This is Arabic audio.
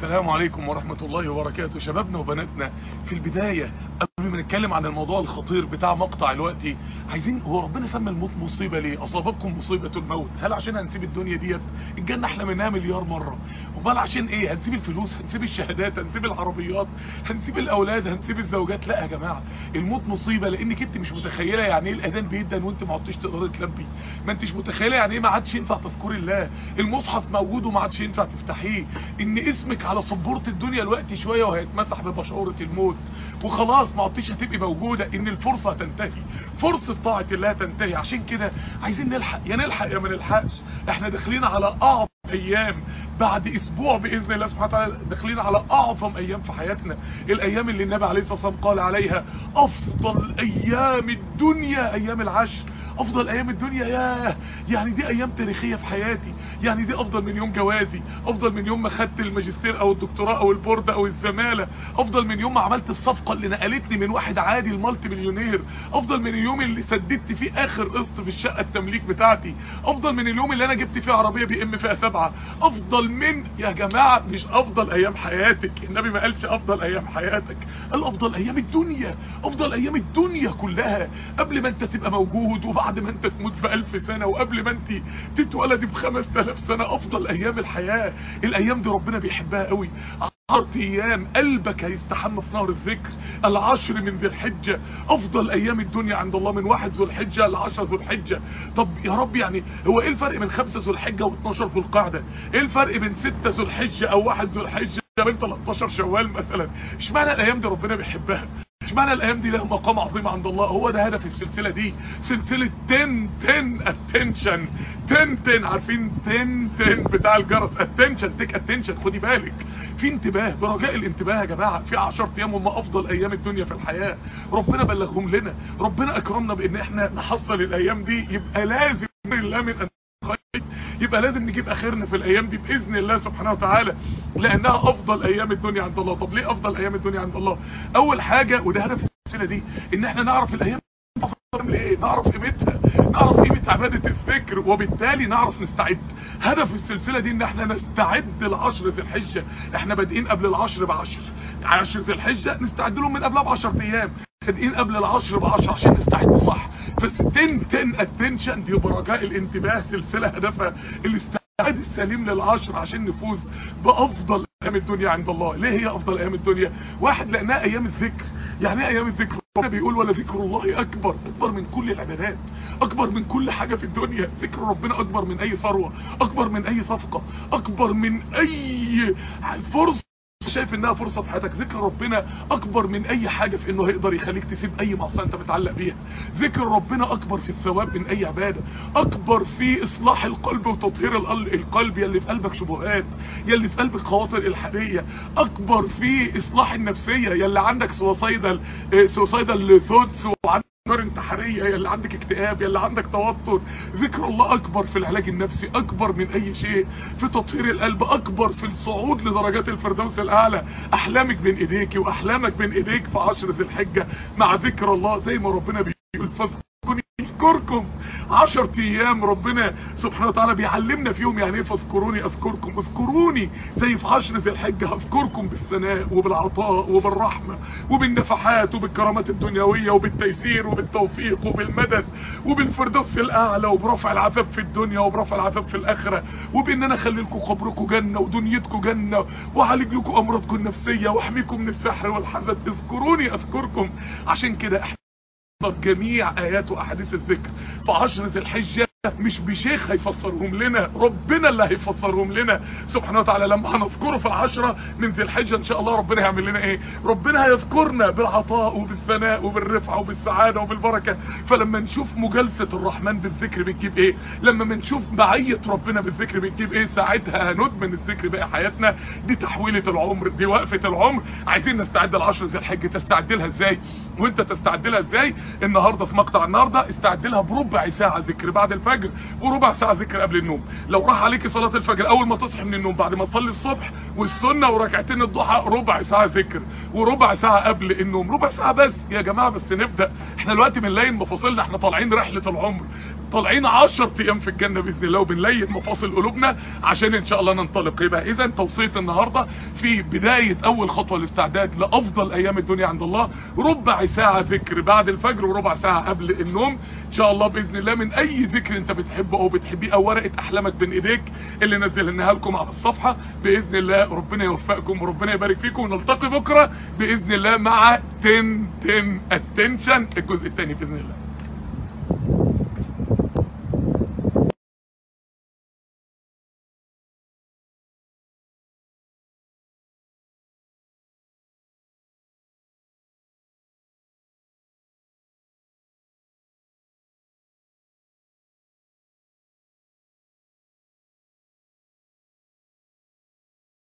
السلام عليكم ورحمة الله وبركاته. شبابنا وبناتنا، في البداية قبل ما نتكلم عن الموضوع الخطير بتاع مقطع الوقت، عايزين، هو ربنا سمى الموت مصيبة ليه؟ أصابتكم مصيبة الموت، هل عشان هنسيب الدنيا ديت؟ الجنة احنا منها مليار مرة. امال عشان ايه؟ هنسيب الفلوس، هنسيب الشهادات، هنسيب العربيات، هنسيب الأولاد، هنسيب الزوجات؟ لا يا جماعة، الموت مصيبة لأنك انت مش متخيلة يعني ايه الأذان بيدن وانت ما عدتش تقدري تلبي، ما انتش متخيلة يعني ايه ما عادش ينفع تذكري الله، المصحف موجود وما عادش ينفع تفتحيه، ان اسمك على سبورة الدنيا الوقت شوية وهيتمسح ببشورة الموت وخلاص ما عدتش هتبقي موجودة، ان الفرصة هتنتهي، فرصة طاعة الله تنتهي. عشان كده عايزين نلحق، يا نلحق يا ما نلحقش. احنا داخلين على اعظم ايام، بعد اسبوع باذن الله سبحانه وتعالى داخلين على اعظم ايام في حياتنا، الايام اللي النبي عليه الصلاه والسلام قال عليها افضل ايام الدنيا ايام العشر. افضل ايام الدنيا، ياه، يعني دي ايام تاريخيه في حياتي، يعني دي افضل من يوم جوازي، افضل من يوم ما خدت الماجستير او الدكتوراه او البورد او الزماله، افضل من يوم ما عملت الصفقه اللي نقلتني من واحد عادي لمالتي مليونير، افضل من اليوم اللي سددت فيه اخر قسط في الشقه التمليك بتاعتي، افضل من اليوم اللي انا جبت فيه عربيه بي ام فئه 7، افضل من، يا جماعه مش افضل ايام حياتك، النبي ما قالش افضل ايام حياتك، قال افضل ايام الدنيا، افضل ايام الدنيا كلها، قبل ما انت تبقى موجود وبعد ما انت تموت ب1000 سنه وقبل ما انت تتولد ب5000 سنه، افضل ايام الحياه. الايام دي ربنا بيحبها قوي. 10 ايام قلبك هيستحمى في نهر الذكر، العشر من ذي الحجه، افضل ايام الدنيا عند الله من 1 ذو الحجه ل10 ذو الحجه. طب يا رب، يعني هو ايه الفرق بين 5 ذو الحجه و12 ذو القعده؟ ايه الفرق بين 6 ذو الحجه او 1 ذو الحجه وبين 13 شوال مثلا؟ اشمعنى الايام دي ربنا بيحبها؟ اشمعنى الايام دي لها مقام عظيم عند الله؟ هو ده هدف السلسله دي، سلسله 10 اتنشن، 10 عارفين 10 بتاع الجرس، اتنشن، تيك اتنشن، خدي بالك، في انتباه، برجاء الانتباه يا جماعه. في 10 ايام هم افضل ايام الدنيا في الحياه، ربنا بلغهم لنا، ربنا اكرمنا بان احنا نحصل الايام دي، يبقى لازم الله من يبقى لازم نجيب اخرنا في الايام دي باذن الله سبحانه وتعالى، لانها افضل ايام الدنيا عند الله. طب ليه افضل ايام الدنيا عند الله؟ اول حاجه، وده هدف السلسله دي، ان احنا نعرف الايام ليه، نعرف قيمتها، نعرف قيمه عباده الذكر، وبالتالي نعرف نستعد. هدف السلسله دي ان احنا نستعد ل10 ذي الحجه، احنا بادئين قبل العشر ب10، 10 ذي الحجه نستعد لهم من قبلها ب10 ايام، بادئين قبل العشر ب10 عشان نستعد صح. بس 10 اتنشن دي برجاء الانتباه، سلسله هدفها الاستعداد السليم لل10 عشان نفوز بافضل ايام الدنيا عند الله. ليه هي افضل ايام الدنيا؟ واحد، لانها ايام الذكر. يعني ايه ايام الذكر؟ ربنا بيقول ولا ذكر الله اكبر، اكبر من كل العبادات، اكبر من كل حاجه في الدنيا. ذكر ربنا اكبر من اي ثروه، اكبر من اي صفقه، اكبر من اي فرصه شايف انها فرصه في حياتك. ذكر ربنا اكبر من اي حاجه في انه هيقدر يخليك تسيب اي معصيه انت متعلق بيها. ذكر ربنا اكبر في الثواب من اي عباده، اكبر في اصلاح القلب وتطهير القلب، يلي في قلبك شبهات، يلي في قلبك خواطر الحاديه، اكبر في اصلاح النفسيه، يلي عندك سوسايدال ثوتس وعندك افكار انتحاريه، يلي عندك اكتئاب، يلي عندك توتر. ذكر الله اكبر في العلاج النفسي، اكبر من اي شيء في تطهير القلب، اكبر في الصعود لدرجات الفردوس الاعلى. احلامك بين ايديك واحلامك بين ايديك في 10 ذي الحجه مع ذكر الله، زي ما ربنا بيقول فاذكروني اذكركم. 10 ايام ربنا سبحانه وتعالى بيعلمنا فيهم يعني ايه فاذكروني اذكركم. اذكروني زي في 10 ذي الحجه هذكركم بالثناء وبالعطاء وبالرحمه وبالنفحات وبالكرامات الدنيويه وبالتيسير وبالتوفيق وبالمدد وبالفردوس الاعلى وبرفع العذاب في الدنيا وبرفع العذاب في الاخره، وبان انا اخلي لكم قبركم جنه ودنيتكم جنه واعالج لكم امراضكم النفسيه واحميكم من السحر والحسد. اذكروني اذكركم. عشان كده احنا جميع ايات واحاديث الذكر في 10 ذي الحجه مش بشيخ هيفسرهم لنا، ربنا اللي هيفسرهم لنا سبحانه وتعالى. لما هنذكره في 10 من ذي الحجه ان شاء الله ربنا هيعمل لنا ايه؟ ربنا هيذكرنا بالعطاء وبالثناء وبالرفعه وبالسعاده وبالبركه. فلما نشوف مجالسه الرحمن بالذكر بتجيب ايه، لما نشوف معيه ربنا بالذكر بتجيب ايه، ساعتها هندمن الذكر بقى حياتنا. دي تحويله العمر، دي وقفه العمر. عايزين نستعد ل10 ذي الحجه. تستعد لها ازاي وانت تستعد لها ازاي؟ النهارده في مقطع النهارده استعد لها بربع ساعه ذكر بعد الفجر الفجر وربع ساعه ذكر قبل النوم. لو راح عليكي صلاه الفجر اول ما تصحي من النوم بعد ما تصلي الصبح والسنه وركعتين الضحى، ربع ساعه ذكر وربع ساعه قبل النوم، ربع ساعه بس يا جماعه. بس نبدا، احنا دلوقتي بنلين مفاصلنا، احنا طالعين رحله العمر، طالعين 10 ايام في الجنه باذن الله، وبنلين مفاصل قلوبنا عشان ان شاء الله ننطلق. يبقى اذا توصيه النهارده في بدايه اول خطوه الاستعداد لافضل ايام الدنيا عند الله، ربع ساعه ذكر بعد الفجر وربع ساعه قبل النوم ان شاء الله باذن الله، من اي ذكر انت بتحبه او بتحبيه او ورقه احلامك بين ايديك اللي نزلناها لكم على الصفحه باذن الله. ربنا يوفقكم وربنا يبارك فيكم، ونلتقي بكره باذن الله مع 10 attention الجزء الثاني باذن الله.